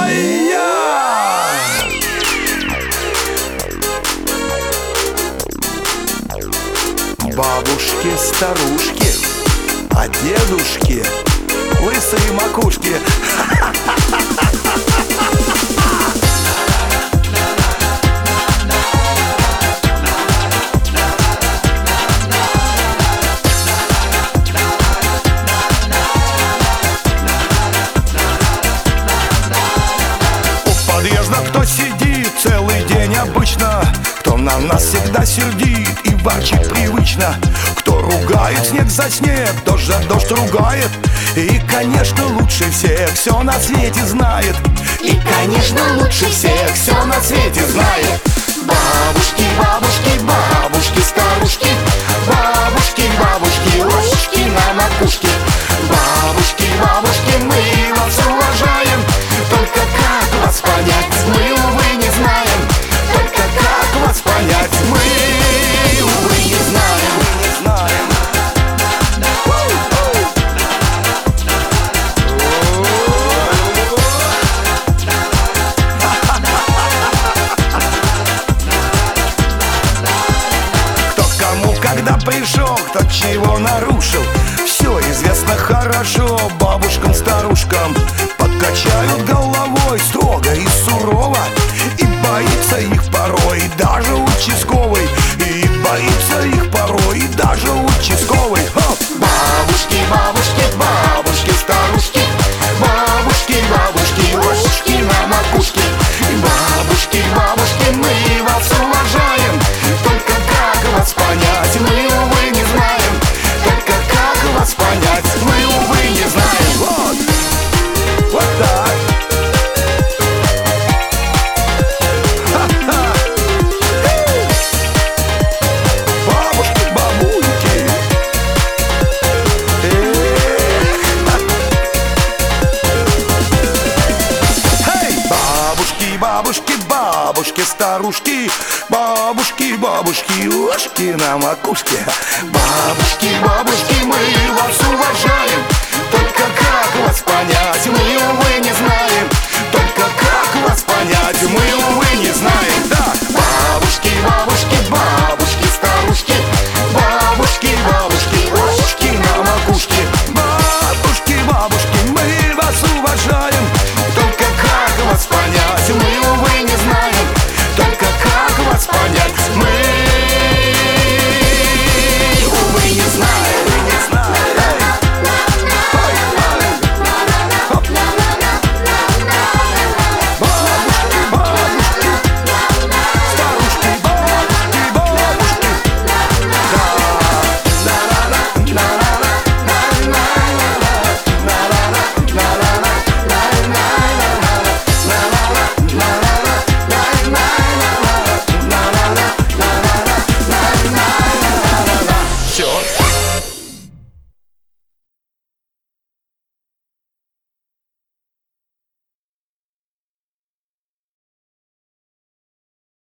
Ай-я! Бабушки, старушки, а дедушки лысые макушки. У подъезда кто сидит целый день обычно, кто на нас всегда сердит и ворчит привычно, кто ругает снег за снег, дождь за дождь ругает. И, конечно, лучше всех все на свете знает. И, конечно, лучше всех все на свете знает. Бабушки, бабушки, бабушки, старушки, бабушки, бабушки, ушки на макушке. Бабушки, бабушки, мы вас уважаем, только как вас понять, мы, увы, не знаем. Только как вас понять, мы, увы, не знаем. Кто кому когда пришел, кто чего нарушил, все известно хорошо бабушкам, старушкам. Подкачают головой строго и сурово, и боится их порой даже участковый. И боится их порой даже участковый. Бабушки, бабушки, бабушки, старушки, бабушки, бабушки, ушки на макушке. Бабушки, бабушки, мы вас уважаем, только как вас понять, мы, увы, не знаем. Только как вас понять, мы, увы, не знаем. Вот, вот так. Ха-ха. Бабушки, бабульки. Эй! Бабушки, бабушки, бабушки, старушки, бабушки, бабушки, ушки на макушке. Бабушки, бабушки, мы